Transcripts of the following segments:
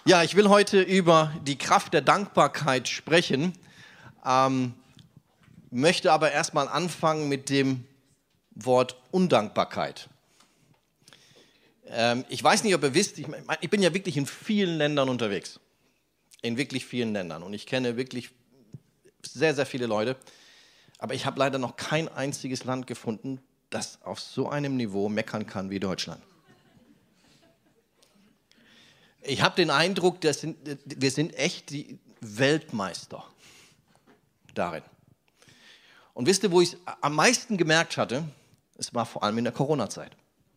Ja, ich will heute über die Kraft der Dankbarkeit sprechen, möchte aber erstmal anfangen mit dem Wort Undankbarkeit. Ich weiß nicht, ob ihr wisst, ich bin ja wirklich in vielen Ländern unterwegs, in wirklich vielen Ländern und ich kenne wirklich sehr, sehr viele Leute, aber ich habe leider noch kein einziges Land gefunden, das auf so einem Niveau meckern kann wie Deutschland. Ich habe den Eindruck, wir sind echt die Weltmeister darin. Und wisst ihr, wo ich es am meisten gemerkt hatte? Es war vor allem in der Corona-Zeit.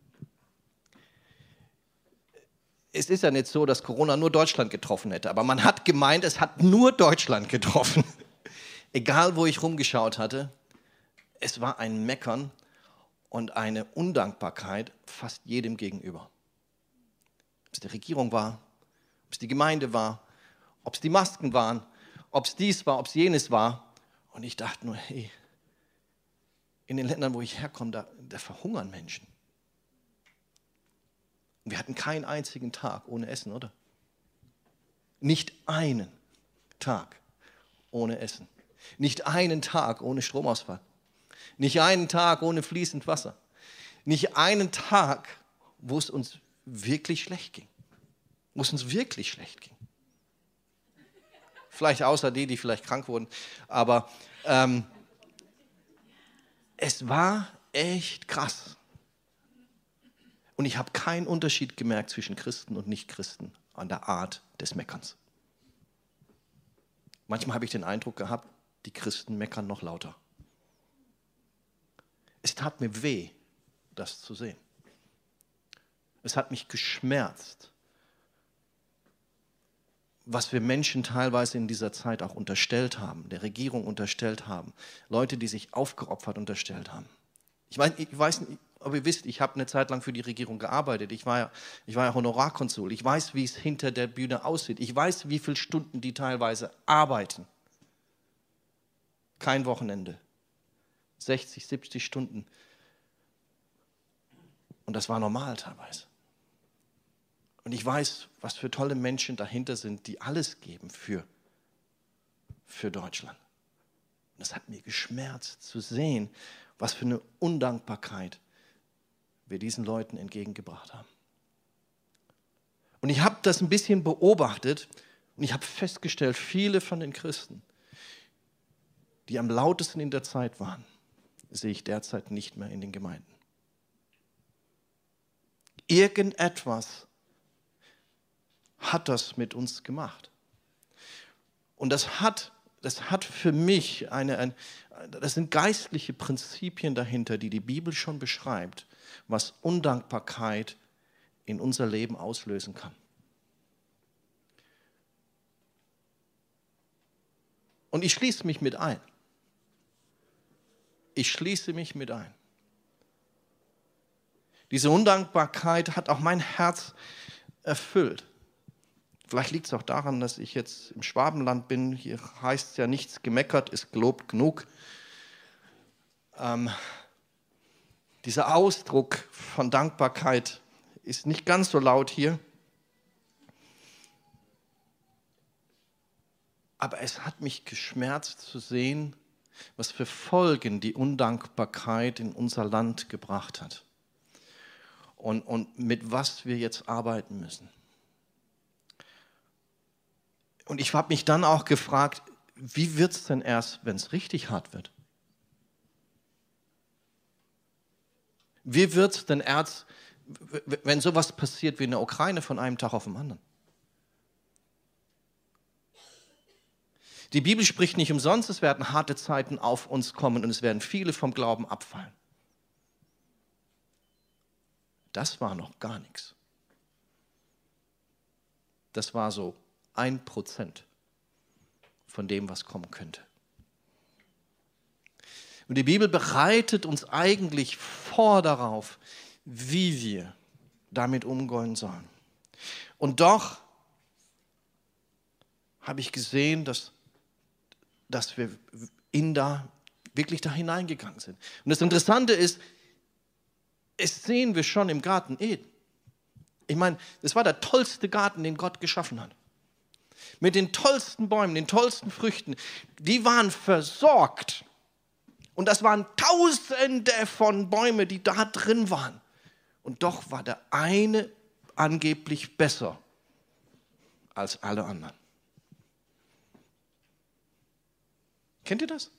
Es ist ja nicht so, dass Corona nur Deutschland getroffen hätte, aber man hat gemeint, es hat nur Deutschland getroffen. Egal, wo ich rumgeschaut hatte, es war ein Meckern und eine Undankbarkeit fast jedem gegenüber. Ob es die Regierung war, ob es die Gemeinde war, ob es die Masken waren, ob es dies war, ob es jenes war. Und ich dachte nur, hey, in den Ländern, wo ich herkomme, da verhungern Menschen. Und wir hatten keinen einzigen Tag ohne Essen, oder? Nicht einen Tag ohne Essen. Nicht einen Tag ohne Stromausfall. Nicht einen Tag ohne fließend Wasser. Nicht einen Tag, wo es uns wirklich schlecht ging. Wo es uns wirklich schlecht ging. Vielleicht außer die vielleicht krank wurden. Aber es war echt krass. Und ich habe keinen Unterschied gemerkt zwischen Christen und Nichtchristen an der Art des Meckerns. Manchmal habe ich den Eindruck gehabt, die Christen meckern noch lauter. Es tat mir weh, das zu sehen. Es hat mich geschmerzt, was wir Menschen teilweise in dieser Zeit auch unterstellt haben, der Regierung unterstellt haben, Leute, die sich aufgeopfert unterstellt haben. Ich weiß nicht, ob ihr wisst, ich habe eine Zeit lang für die Regierung gearbeitet. Ich war ja Honorarkonsul. Ich weiß, wie es hinter der Bühne aussieht. Ich weiß, wie viele Stunden die teilweise arbeiten. Kein Wochenende. 60, 70 Stunden. Und das war normal teilweise. Und ich weiß, was für tolle Menschen dahinter sind, die alles geben für Deutschland. Und es hat mir geschmerzt zu sehen, was für eine Undankbarkeit wir diesen Leuten entgegengebracht haben. Und ich habe das ein bisschen beobachtet und ich habe festgestellt, viele von den Christen, die am lautesten in der Zeit waren, sehe ich derzeit nicht mehr in den Gemeinden. Irgendetwas hat das mit uns gemacht. Und das hat für mich das sind geistliche Prinzipien dahinter, die die Bibel schon beschreibt, was Undankbarkeit in unser Leben auslösen kann. Und ich schließe mich mit ein. Diese Undankbarkeit hat auch mein Herz erfüllt. Vielleicht liegt es auch daran, dass ich jetzt im Schwabenland bin. Hier heißt es ja, nichts gemeckert ist gelobt genug. Dieser Ausdruck von Dankbarkeit ist nicht ganz so laut hier. Aber es hat mich geschmerzt zu sehen, was für Folgen die Undankbarkeit in unser Land gebracht hat. Und mit was wir jetzt arbeiten müssen. Und ich habe mich dann auch gefragt, wie wird es denn erst, wenn es richtig hart wird? Wie wird es denn erst, wenn sowas passiert wie in der Ukraine von einem Tag auf den anderen? Die Bibel spricht nicht umsonst, es werden harte Zeiten auf uns kommen und es werden viele vom Glauben abfallen. Das war noch gar nichts. Das war so 1% von dem, was kommen könnte. Und die Bibel bereitet uns eigentlich vor darauf, wie wir damit umgehen sollen. Und doch habe ich gesehen, dass wir wirklich da hineingegangen sind. Und das Interessante ist, es sehen wir schon im Garten Eden. Ich meine, es war der tollste Garten, den Gott geschaffen hat. mit den tollsten Bäumen, den tollsten Früchten, die waren versorgt. Und das waren Tausende von Bäumen, die da drin waren. Und doch war der eine angeblich besser als alle anderen. Kennt ihr das?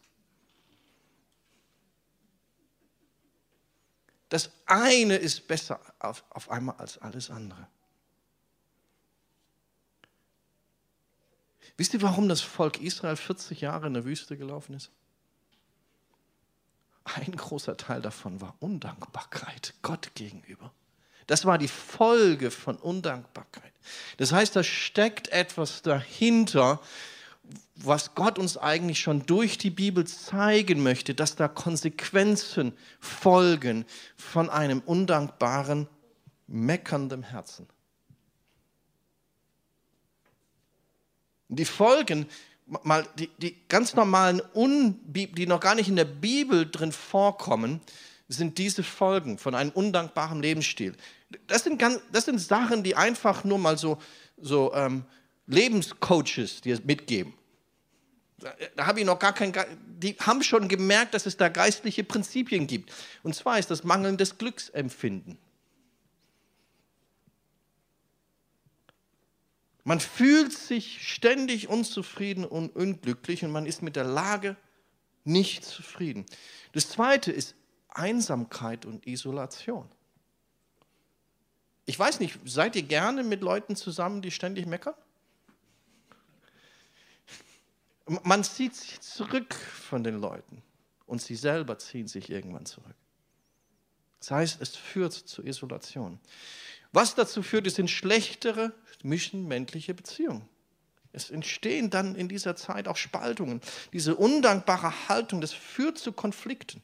Das eine ist besser auf einmal als alles andere. Wisst ihr, warum das Volk Israel 40 Jahre in der Wüste gelaufen ist? Ein großer Teil davon war Undankbarkeit Gott gegenüber. Das war die Folge von Undankbarkeit. Das heißt, da steckt etwas dahinter, was Gott uns eigentlich schon durch die Bibel zeigen möchte, dass da Konsequenzen folgen von einem undankbaren, meckernden Herzen. Die Folgen, mal die ganz normalen, die noch gar nicht in der Bibel drin vorkommen, sind diese Folgen von einem undankbaren Lebensstil. Das sind Sachen, die einfach nur mal so Lebenscoaches dir mitgeben. Da habe ich noch gar die haben schon gemerkt, dass es da geistliche Prinzipien gibt. Und zwar ist das mangelndes Glücksempfinden. Man fühlt sich ständig unzufrieden und unglücklich und man ist mit der Lage nicht zufrieden. Das Zweite ist Einsamkeit und Isolation. Ich weiß nicht, seid ihr gerne mit Leuten zusammen, die ständig meckern? Man zieht sich zurück von den Leuten und sie selber ziehen sich irgendwann zurück. Das heißt, es führt zu Isolation. Was dazu führt, es sind schlechtere zwischenmenschliche Beziehungen. Es entstehen dann in dieser Zeit auch Spaltungen. Diese undankbare Haltung, das führt zu Konflikten.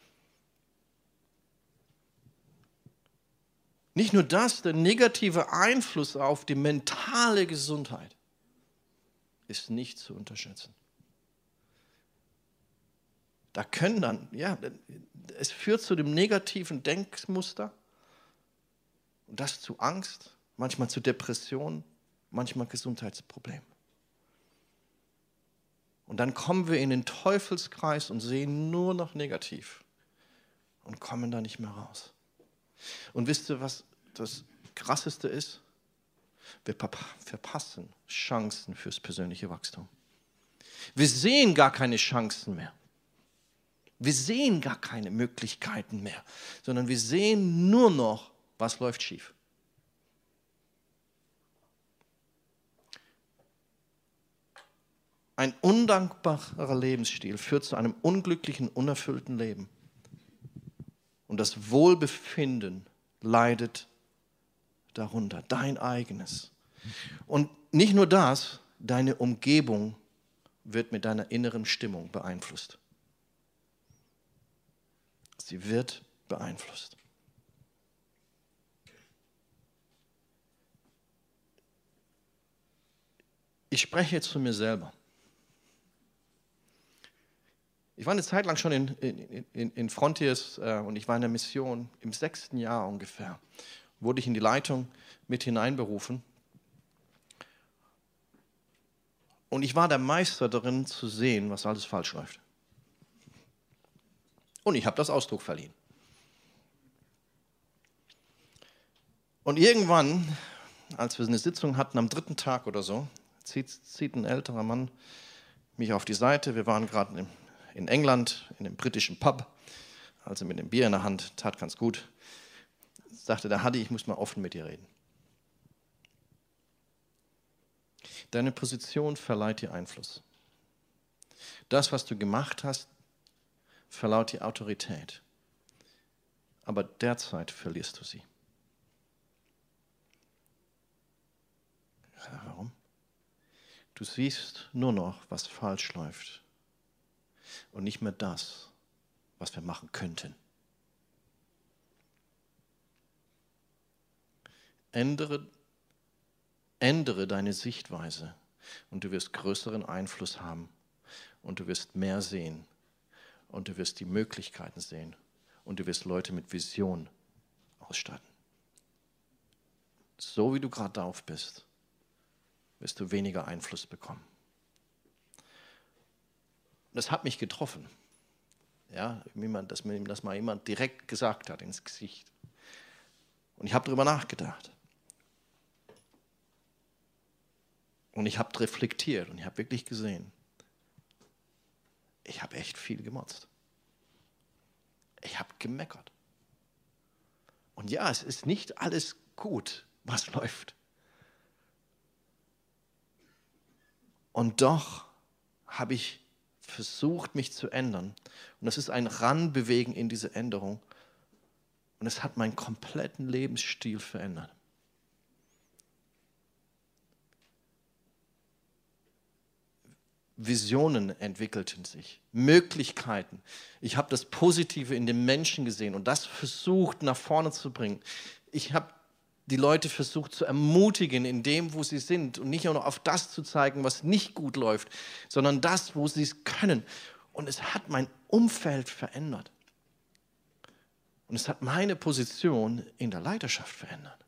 Nicht nur das, der negative Einfluss auf die mentale Gesundheit ist nicht zu unterschätzen. Da können dann, es führt zu dem negativen Denkmuster und das zu Angst, manchmal zu Depressionen, manchmal Gesundheitsproblemen. Und dann kommen wir in den Teufelskreis und sehen nur noch negativ und kommen da nicht mehr raus. Und wisst ihr, was das Krasseste ist? Wir verpassen Chancen fürs persönliche Wachstum. Wir sehen gar keine Chancen mehr. Wir sehen gar keine Möglichkeiten mehr, sondern wir sehen nur noch, was läuft schief. Ein undankbarer Lebensstil führt zu einem unglücklichen, unerfüllten Leben. Und das Wohlbefinden leidet darunter, dein eigenes. Und nicht nur das, deine Umgebung wird mit deiner inneren Stimmung beeinflusst. Sie wird beeinflusst. Ich spreche jetzt zu mir selber. Ich war eine Zeit lang schon in Frontiers und ich war in der Mission im 6. Jahr ungefähr. Wurde ich in die Leitung mit hineinberufen. Und ich war der Meister darin zu sehen, was alles falsch läuft. Und ich habe das Ausdruck verliehen. Und irgendwann, als wir eine Sitzung hatten, am 3. Tag oder so, zieht ein älterer Mann mich auf die Seite. Wir waren gerade in England, in einem britischen Pub, also mit einem Bier in der Hand, tat ganz gut. Sagte der Hadi, ich muss mal offen mit dir reden. Deine Position verleiht dir Einfluss. Das, was du gemacht hast, verleiht dir Autorität. Aber derzeit verlierst du sie. Ja, warum? Du siehst nur noch, was falsch läuft. Und nicht mehr das, was wir machen könnten. Ändere deine Sichtweise und du wirst größeren Einfluss haben und du wirst mehr sehen und du wirst die Möglichkeiten sehen und du wirst Leute mit Vision ausstatten. So wie du gerade drauf bist, wirst du weniger Einfluss bekommen. Das hat mich getroffen. Ja, dass mir das mal jemand direkt gesagt hat ins Gesicht. Und ich habe darüber nachgedacht. Und ich habe reflektiert und ich habe wirklich gesehen, ich habe echt viel gemotzt. Ich habe gemeckert. Und ja, es ist nicht alles gut, was läuft. Und doch habe ich versucht, mich zu ändern. Und das ist ein Ranbewegen in diese Änderung. Und es hat meinen kompletten Lebensstil verändert. Visionen entwickelten sich, Möglichkeiten. Ich habe das Positive in den Menschen gesehen und das versucht nach vorne zu bringen. Ich habe die Leute versucht zu ermutigen in dem, wo sie sind und nicht nur auf das zu zeigen, was nicht gut läuft, sondern das, wo sie es können. Und es hat mein Umfeld verändert. Und es hat meine Position in der Leiterschaft verändert.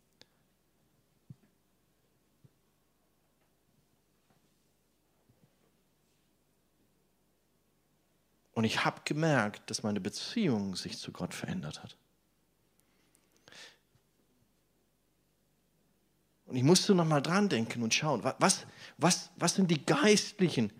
Und ich habe gemerkt, dass meine Beziehung sich zu Gott verändert hat. Und ich musste noch mal dran denken und schauen, was sind die geistlichen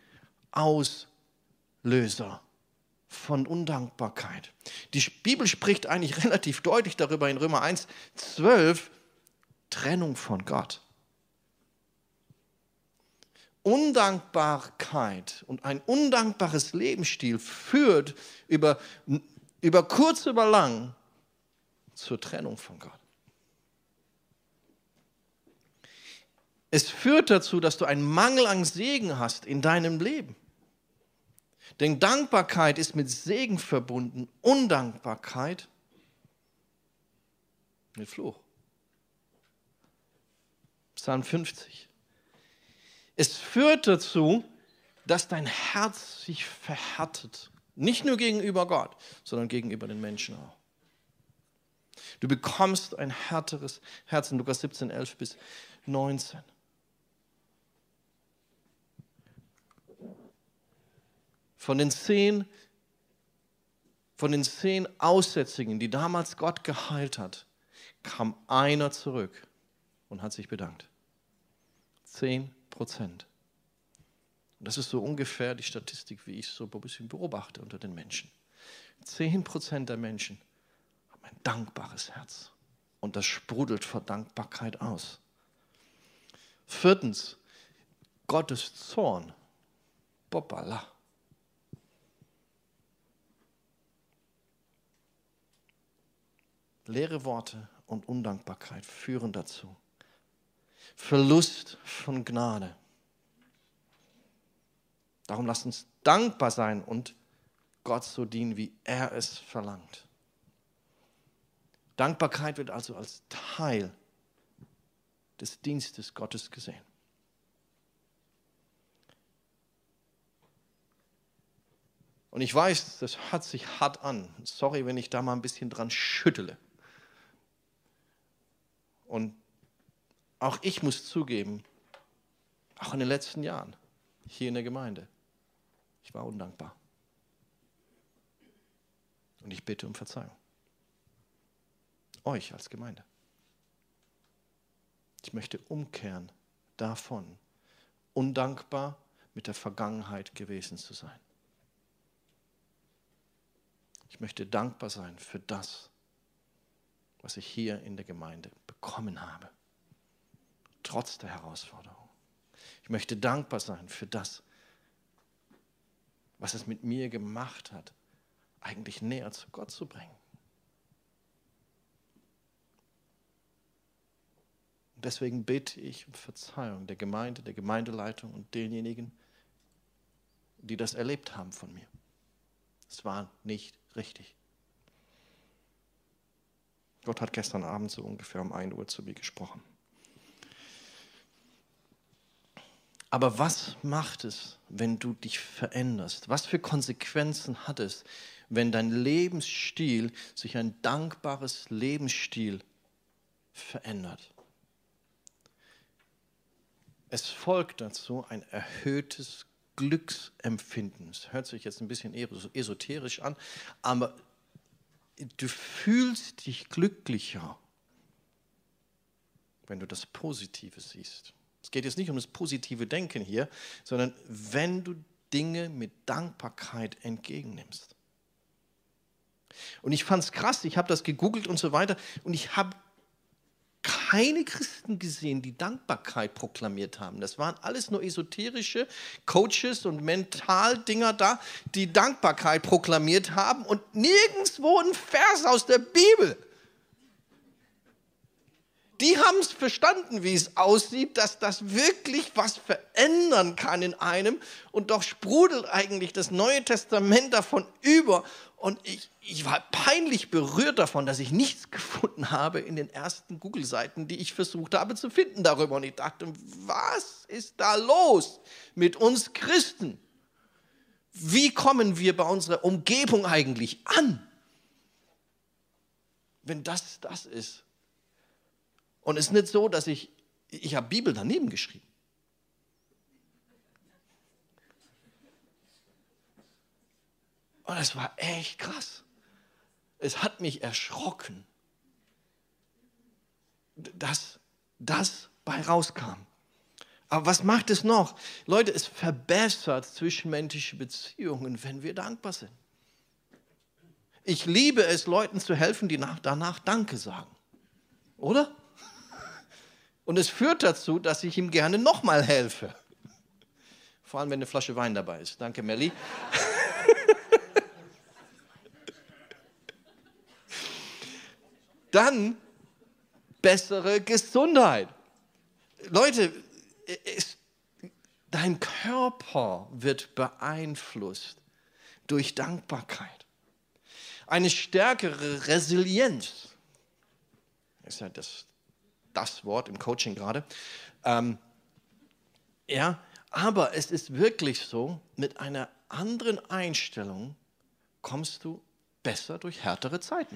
Auslöser von Undankbarkeit? Die Bibel spricht eigentlich relativ deutlich darüber in Römer 1,12, Trennung von Gott. Undankbarkeit und ein undankbares Lebensstil führt über kurz oder lang zur Trennung von Gott. Es führt dazu, dass du einen Mangel an Segen hast in deinem Leben. Denn Dankbarkeit ist mit Segen verbunden, Undankbarkeit mit Fluch. Psalm 50. Es führt dazu, dass dein Herz sich verhärtet. Nicht nur gegenüber Gott, sondern gegenüber den Menschen auch. Du bekommst ein härteres Herz in Lukas 17, 11 bis 19. Von den 10 Aussätzigen, die damals Gott geheilt hat, kam einer zurück und hat sich bedankt. 10%. Und das ist so ungefähr die Statistik, wie ich es so ein bisschen beobachte unter den Menschen. 10% der Menschen haben ein dankbares Herz. Und das sprudelt vor Dankbarkeit aus. 4. Gottes Zorn. Boppala. Leere Worte und Undankbarkeit führen dazu. Verlust von Gnade. Darum lasst uns dankbar sein und Gott so dienen, wie er es verlangt. Dankbarkeit wird also als Teil des Dienstes Gottes gesehen. Und ich weiß, das hört sich hart an. Sorry, wenn ich da mal ein bisschen dran schüttele. Und auch ich muss zugeben, auch in den letzten Jahren hier in der Gemeinde, ich war undankbar. Und ich bitte um Verzeihung. Euch als Gemeinde. Ich möchte umkehren davon, undankbar mit der Vergangenheit gewesen zu sein. Ich möchte dankbar sein für das, was ich hier in der Gemeinde bekommen habe. Trotz der Herausforderung. Ich möchte dankbar sein für das, was es mit mir gemacht hat, eigentlich näher zu Gott zu bringen. Und deswegen bitte ich um Verzeihung der Gemeinde, der Gemeindeleitung und denjenigen, die das erlebt haben von mir. Es war nicht richtig. Gott hat gestern Abend so ungefähr um 1 Uhr zu mir gesprochen. Aber was macht es, wenn du dich veränderst? Was für Konsequenzen hat es, wenn dein Lebensstil sich ein dankbares Lebensstil verändert? Es folgt dazu ein erhöhtes Glücksempfinden. Es hört sich jetzt ein bisschen esoterisch an, aber du fühlst dich glücklicher, wenn du das Positive siehst. Es geht jetzt nicht um das positive Denken hier, sondern wenn du Dinge mit Dankbarkeit entgegennimmst. Und ich fand es krass, ich habe das gegoogelt und so weiter und ich habe keine Christen gesehen, die Dankbarkeit proklamiert haben. Das waren alles nur esoterische Coaches und Mentaldinger da, die Dankbarkeit proklamiert haben und nirgendwo ein Vers aus der Bibel. Die haben es verstanden, wie es aussieht, dass das wirklich was verändern kann in einem. Und doch sprudelt eigentlich das Neue Testament davon über. Und ich war peinlich berührt davon, dass ich nichts gefunden habe in den ersten Google-Seiten, die ich versucht habe zu finden darüber. Und ich dachte, was ist da los mit uns Christen? Wie kommen wir bei unserer Umgebung eigentlich an, wenn das ist? Und es ist nicht so, dass ich habe Bibel daneben geschrieben. Und es war echt krass. Es hat mich erschrocken, dass das bei rauskam. Aber was macht es noch? Leute, es verbessert zwischenmenschliche Beziehungen, wenn wir dankbar sind. Ich liebe es, Leuten zu helfen, die danach Danke sagen. Oder? Und es führt dazu, dass ich ihm gerne nochmal helfe. Vor allem, wenn eine Flasche Wein dabei ist. Danke, Melli. Dann bessere Gesundheit. Leute, dein Körper wird beeinflusst durch Dankbarkeit. Eine stärkere Resilienz. Das ist ja das Wort im Coaching gerade. Aber es ist wirklich so, mit einer anderen Einstellung kommst du besser durch härtere Zeiten.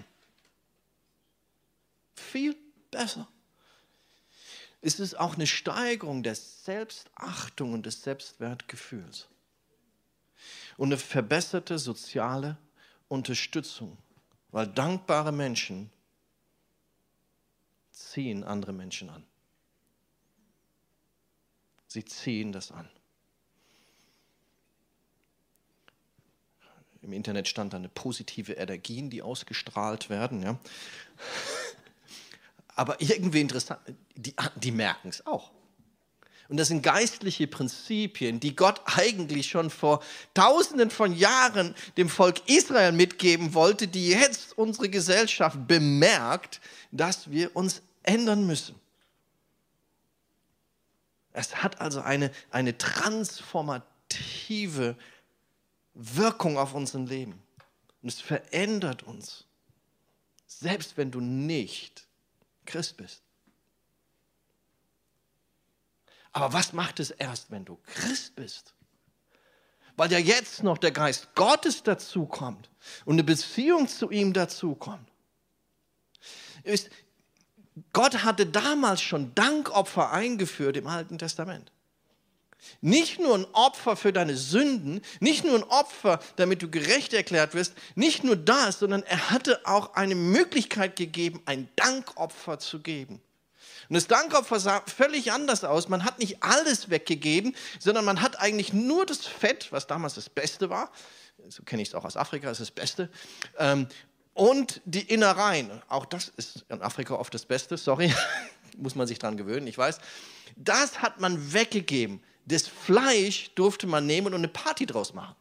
Viel besser. Es ist auch eine Steigerung der Selbstachtung und des Selbstwertgefühls. Und eine verbesserte soziale Unterstützung, weil dankbare Menschen ziehen andere Menschen an. Sie ziehen das an. Im Internet stand da eine positive Energien, die ausgestrahlt werden. Ja. Aber irgendwie interessant, die merken es auch. Und das sind geistliche Prinzipien, die Gott eigentlich schon vor Tausenden von Jahren dem Volk Israel mitgeben wollte, die jetzt unsere Gesellschaft bemerkt, dass wir uns ändern müssen. Es hat also eine transformative Wirkung auf unser Leben. Und es verändert uns, selbst wenn du nicht Christ bist. Aber was macht es erst, wenn du Christ bist? Weil ja jetzt noch der Geist Gottes dazukommt und eine Beziehung zu ihm dazukommt. Gott hatte damals schon Dankopfer eingeführt im Alten Testament. Nicht nur ein Opfer für deine Sünden, nicht nur ein Opfer, damit du gerecht erklärt wirst, nicht nur das, sondern er hatte auch eine Möglichkeit gegeben, ein Dankopfer zu geben. Und das Dankopfer sah völlig anders aus. Man hat nicht alles weggegeben, sondern man hat eigentlich nur das Fett, was damals das Beste war, so kenne ich es auch aus Afrika, ist das Beste, und die Innereien. Auch das ist in Afrika oft das Beste, sorry, muss man sich dran gewöhnen, ich weiß. Das hat man weggegeben. Das Fleisch durfte man nehmen und eine Party draus machen.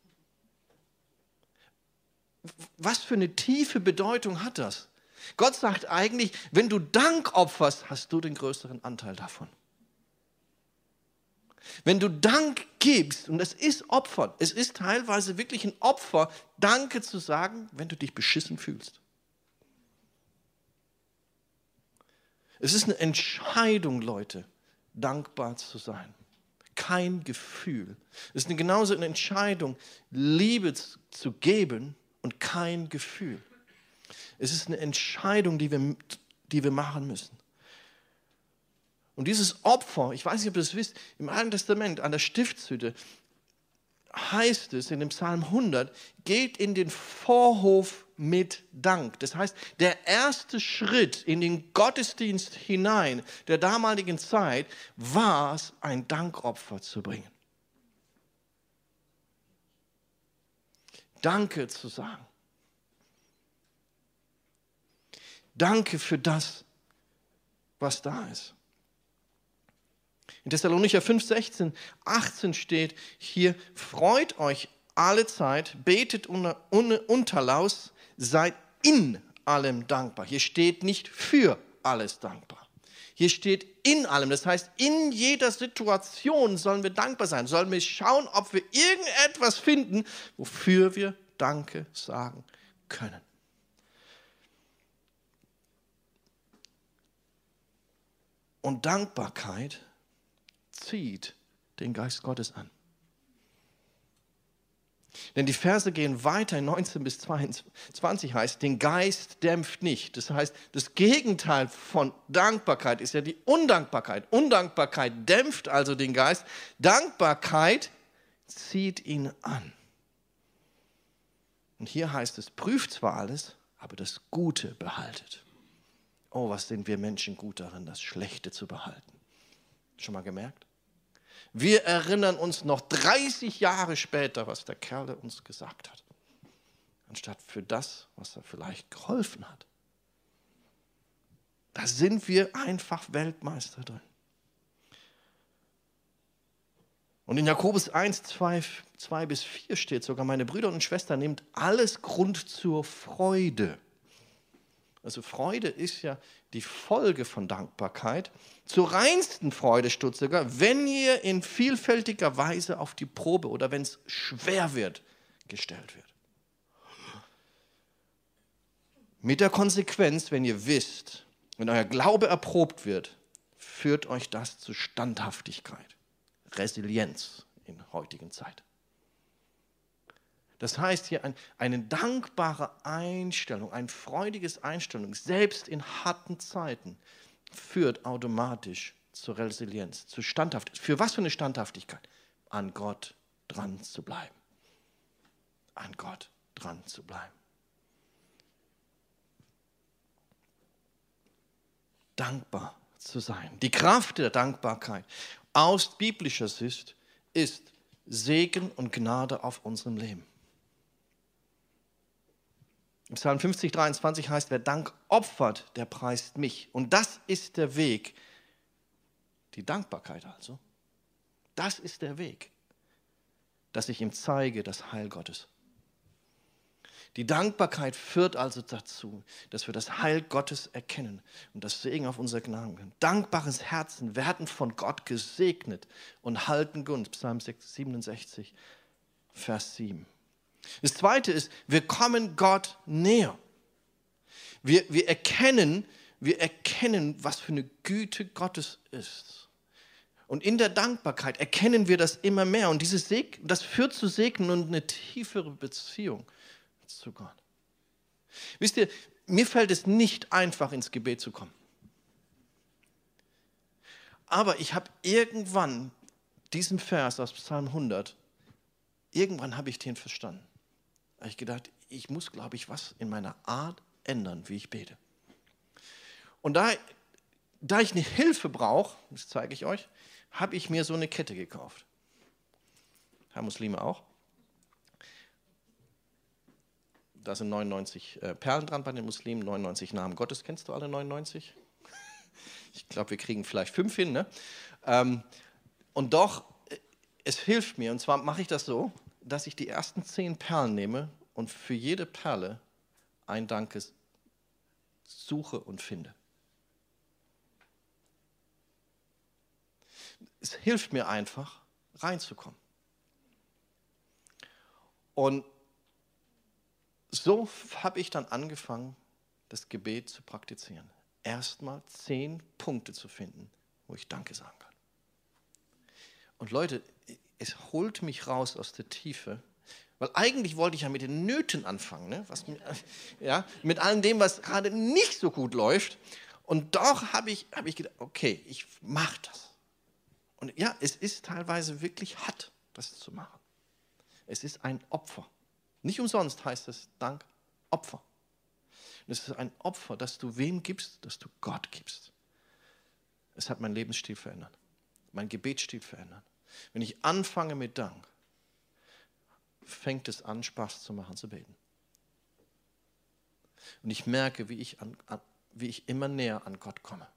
Was für eine tiefe Bedeutung hat das? Gott sagt eigentlich, wenn du Dank opferst, hast du den größeren Anteil davon. Wenn du Dank gibst, und es ist Opfer, es ist teilweise wirklich ein Opfer, Danke zu sagen, wenn du dich beschissen fühlst. Es ist eine Entscheidung, Leute, dankbar zu sein. Kein Gefühl. Es ist genauso eine Entscheidung, Liebe zu geben und kein Gefühl. Es ist eine Entscheidung, die wir machen müssen. Und dieses Opfer, ich weiß nicht, ob ihr das wisst, im Alten Testament an der Stiftshütte heißt es in dem Psalm 100, geht in den Vorhof mit Dank. Das heißt, der erste Schritt in den Gottesdienst hinein der damaligen Zeit war es, ein Dankopfer zu bringen. Danke zu sagen. Danke für das, was da ist. In Thessalonicher 5, 16, 18 steht hier, freut euch alle Zeit, betet ohne Unterlass, seid in allem dankbar. Hier steht nicht für alles dankbar. Hier steht in allem. Das heißt, in jeder Situation sollen wir dankbar sein. Sollen wir schauen, ob wir irgendetwas finden, wofür wir Danke sagen können. Und Dankbarkeit zieht den Geist Gottes an. Denn die Verse gehen weiter, in 19 bis 22 heißt, den Geist dämpft nicht. Das heißt, das Gegenteil von Dankbarkeit ist ja die Undankbarkeit. Undankbarkeit dämpft also den Geist. Dankbarkeit zieht ihn an. Und hier heißt es, prüft zwar alles, aber das Gute behaltet. Oh, was sind wir Menschen gut darin, das Schlechte zu behalten. Schon mal gemerkt? Wir erinnern uns noch 30 Jahre später, was der Kerl uns gesagt hat, anstatt für das, was er vielleicht geholfen hat. Da sind wir einfach Weltmeister drin. Und in Jakobus 1, 2 bis 4 steht sogar, meine Brüder und Schwestern, nehmt alles Grund zur Freude. Also Freude ist ja die Folge von Dankbarkeit. Zur reinsten Freude steht sogar, wenn ihr in vielfältiger Weise auf die Probe oder wenn es schwer wird, gestellt wird. Mit der Konsequenz, wenn ihr wisst, wenn euer Glaube erprobt wird, führt euch das zu Standhaftigkeit, Resilienz in der heutigen Zeit. Das heißt hier eine dankbare Einstellung, ein freudiges Einstellung, selbst in harten Zeiten, führt automatisch zur Resilienz, zur Standhaftigkeit. Für was für eine Standhaftigkeit? An Gott dran zu bleiben. An Gott dran zu bleiben. Dankbar zu sein. Die Kraft der Dankbarkeit aus biblischer Sicht ist Segen und Gnade auf unserem Leben. Im Psalm 50, 23 heißt, wer Dank opfert, der preist mich. Und das ist der Weg. Die Dankbarkeit also. Das ist der Weg, dass ich ihm zeige, das Heil Gottes. Die Dankbarkeit führt also dazu, dass wir das Heil Gottes erkennen und das Segen auf unser Gnaden können. Dankbares Herzen werden von Gott gesegnet und halten Gunst. Psalm 67, Vers 7. Das Zweite ist, wir kommen Gott näher. Wir erkennen, was für eine Güte Gottes ist. Und in der Dankbarkeit erkennen wir das immer mehr. Und das führt zu Segen und eine tiefere Beziehung zu Gott. Wisst ihr, mir fällt es nicht einfach, ins Gebet zu kommen. Aber ich habe irgendwann diesen Vers aus Psalm 100, irgendwann habe ich den verstanden. Da habe ich gedacht, ich muss, glaube ich, was in meiner Art ändern, wie ich bete. Und da ich eine Hilfe brauche, das zeige ich euch, habe ich mir so eine Kette gekauft. Herr Muslime auch. Da sind 99 Perlen dran bei den Muslimen, 99 Namen Gottes. Kennst du alle 99? Ich glaube, wir kriegen vielleicht 5 hin. Ne? Und doch, es hilft mir. Und zwar mache ich das so, dass ich die ersten 10 Perlen nehme und für jede Perle ein Dankes suche und finde. Es hilft mir einfach, reinzukommen. Und so habe ich dann angefangen, das Gebet zu praktizieren. Erstmal 10 Punkte zu finden, wo ich Danke sagen kann. Und Leute, es holt mich raus aus der Tiefe, weil eigentlich wollte ich ja mit den Nöten anfangen, ne? Mit all dem, was gerade nicht so gut läuft. Und doch habe ich gedacht, okay, ich mache das. Und ja, es ist teilweise wirklich hart, das zu machen. Es ist ein Opfer. Nicht umsonst heißt es Dank, Opfer. Und es ist ein Opfer, das du wem gibst, das du Gott gibst. Es hat meinen Lebensstil verändert, meinen Gebetsstil verändert. Wenn ich anfange mit Dank, fängt es an, Spaß zu machen, zu beten. Und ich merke, wie ich immer näher an Gott komme.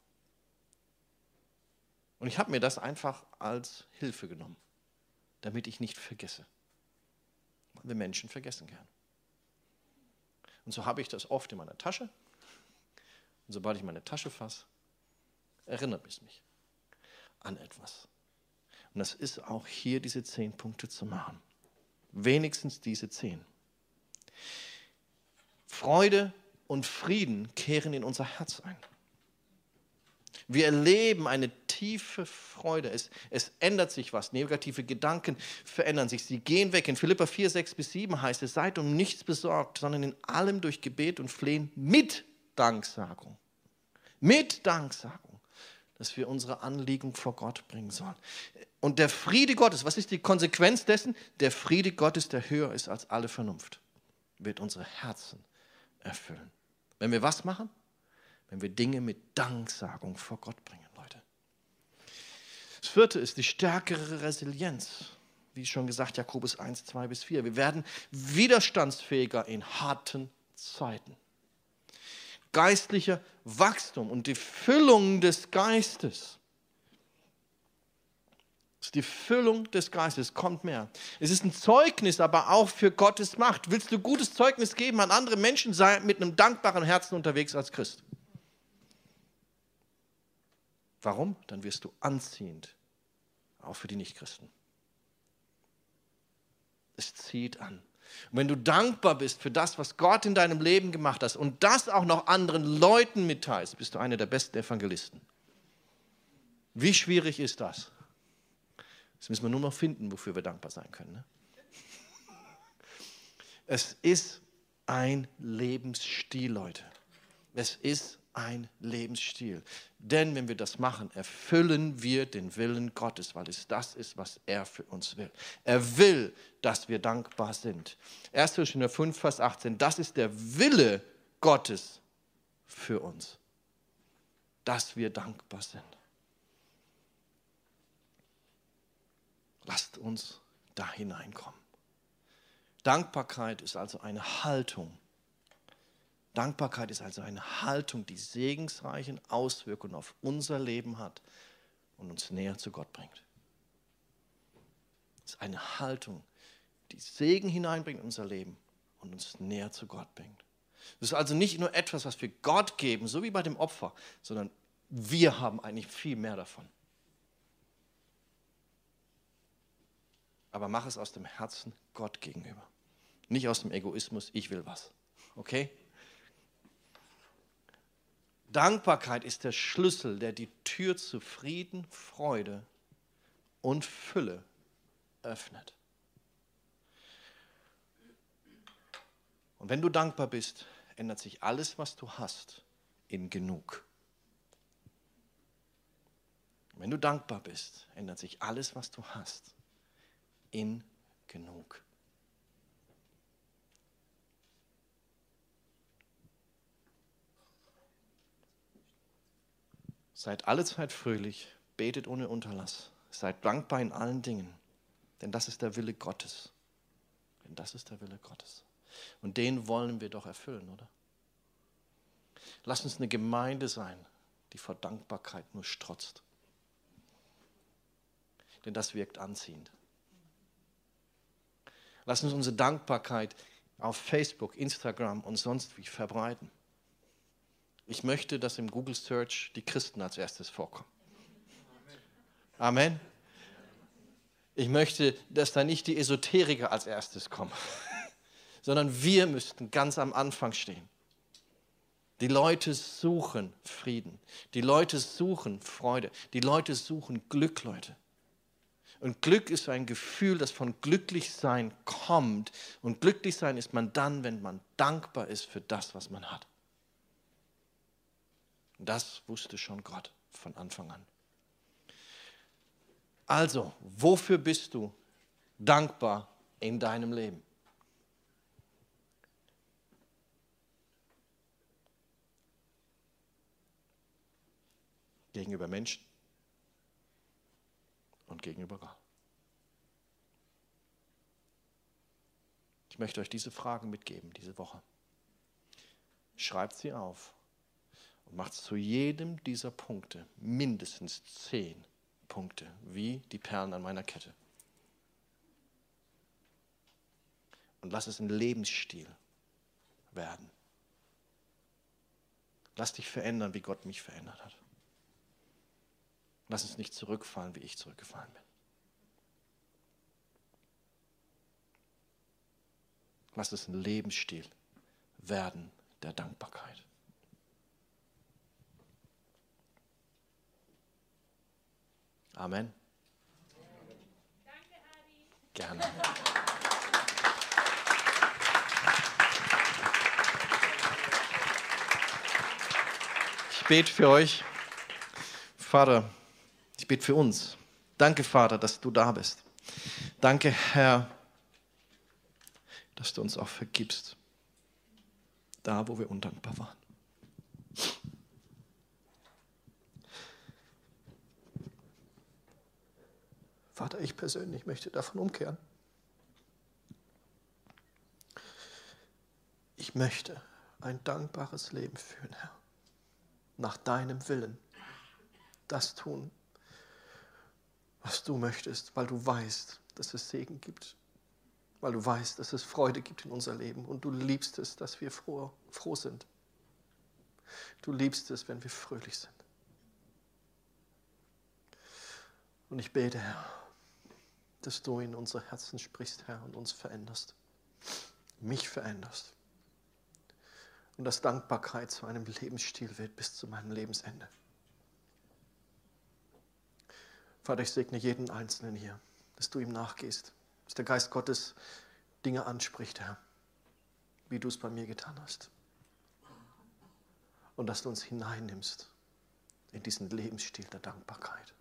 Und ich habe mir das einfach als Hilfe genommen, damit ich nicht vergesse. Weil wir Menschen vergessen gern. Und so habe ich das oft in meiner Tasche. Und sobald ich meine Tasche fasse, erinnert es mich an etwas. Und das ist auch hier diese 10 Punkte zu machen. Wenigstens diese 10. Freude und Frieden kehren in unser Herz ein. Wir erleben eine tiefe Freude. Es ändert sich was. Negative Gedanken verändern sich. Sie gehen weg. In Philipper 4, 6-7 heißt es, seid um nichts besorgt, sondern in allem durch Gebet und Flehen mit Danksagung. Mit Danksagung, dass wir unsere Anliegen vor Gott bringen sollen. Und der Friede Gottes, was ist die Konsequenz dessen? Der Friede Gottes, der höher ist als alle Vernunft, wird unsere Herzen erfüllen. Wenn wir was machen? Wenn wir Dinge mit Danksagung vor Gott bringen, Leute. Das 4. ist die stärkere Resilienz. Wie schon gesagt, Jakobus 1, 2-4. Wir werden widerstandsfähiger in harten Zeiten. Geistlicher Wachstum und die Füllung des Geistes. Die Füllung des Geistes kommt mehr. Es ist ein Zeugnis, aber auch für Gottes Macht. Willst du gutes Zeugnis geben an andere Menschen, sei mit einem dankbaren Herzen unterwegs als Christ. Warum? Dann wirst du anziehend, auch für die Nichtchristen. Es zieht an. Und wenn du dankbar bist für das, was Gott in deinem Leben gemacht hat und das auch noch anderen Leuten mitteilst, bist du einer der besten Evangelisten. Wie schwierig ist das? Das müssen wir nur noch finden, wofür wir dankbar sein können. Ne? Es ist ein Lebensstil, Leute. Es ist ein Lebensstil. Denn wenn wir das machen, erfüllen wir den Willen Gottes, weil es das ist, was er für uns will. Er will, dass wir dankbar sind. 1. Korinther 5, Vers 18, das ist der Wille Gottes für uns, dass wir dankbar sind. Lasst uns da hineinkommen. Dankbarkeit ist also eine Haltung. Dankbarkeit ist also eine Haltung, die segensreichen Auswirkungen auf unser Leben hat und uns näher zu Gott bringt. Es ist eine Haltung, die Segen hineinbringt in unser Leben und uns näher zu Gott bringt. Es ist also nicht nur etwas, was wir Gott geben, so wie bei dem Opfer, sondern wir haben eigentlich viel mehr davon. Aber mach es aus dem Herzen Gott gegenüber. Nicht aus dem Egoismus, ich will was. Okay? Dankbarkeit ist der Schlüssel, der die Tür zu Frieden, Freude und Fülle öffnet. Und wenn du dankbar bist, ändert sich alles, was du hast, in genug. Wenn du dankbar bist, ändert sich alles, was du hast, in genug. Seid allezeit fröhlich, betet ohne Unterlass, seid dankbar in allen Dingen, denn das ist der Wille Gottes. Denn das ist der Wille Gottes. Und den wollen wir doch erfüllen, oder? Lasst uns eine Gemeinde sein, die vor Dankbarkeit nur strotzt. Denn das wirkt anziehend. Lasst uns unsere Dankbarkeit auf Facebook, Instagram und sonst wie verbreiten. Ich möchte, dass im Google Search die Christen als erstes vorkommen. Amen. Ich möchte, dass da nicht die Esoteriker als erstes kommen, sondern wir müssten ganz am Anfang stehen. Die Leute suchen Frieden. Die Leute suchen Freude. Die Leute suchen Glück, Leute. Und Glück ist ein Gefühl, das von Glücklichsein kommt. Und Glücklichsein ist man dann, wenn man dankbar ist für das, was man hat. Und das wusste schon Gott von Anfang an. Also, wofür bist du dankbar in deinem Leben? Gegenüber Menschen und gegenüber Gott. Ich möchte euch diese Fragen mitgeben diese Woche. Schreibt sie auf und macht zu jedem dieser Punkte mindestens 10 Punkte, wie die Perlen an meiner Kette. Und lass es ein Lebensstil werden. Lass dich verändern, wie Gott mich verändert hat. Lass uns nicht zurückfallen, wie ich zurückgefallen bin. Lass es ein Lebensstil werden der Dankbarkeit. Amen. Danke, Adi. Gerne. Ich bete für euch. Vater, ich bete für uns. Danke, Vater, dass du da bist. Danke, Herr, dass du uns auch vergibst. Da, wo wir undankbar waren. Vater, ich persönlich möchte davon umkehren. Ich möchte ein dankbares Leben führen, Herr. Nach deinem Willen. Das tun, was du möchtest, weil du weißt, dass es Segen gibt. Weil du weißt, dass es Freude gibt in unser Leben. Und du liebst es, dass wir froh sind. Du liebst es, wenn wir fröhlich sind. Und ich bete, Herr, dass du in unsere Herzen sprichst, Herr, und uns veränderst. Mich veränderst. Und dass Dankbarkeit zu einem Lebensstil wird bis zu meinem Lebensende. Vater, ich segne jeden Einzelnen hier, dass du ihm nachgehst, dass der Geist Gottes Dinge anspricht, Herr, wie du es bei mir getan hast. Und dass du uns hineinnimmst in diesen Lebensstil der Dankbarkeit.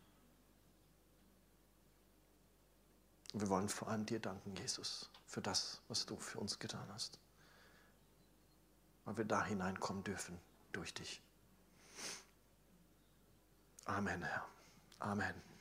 Und wir wollen vor allem dir danken, Jesus, für das, was du für uns getan hast. Weil wir da hineinkommen dürfen durch dich. Amen, Herr. Amen.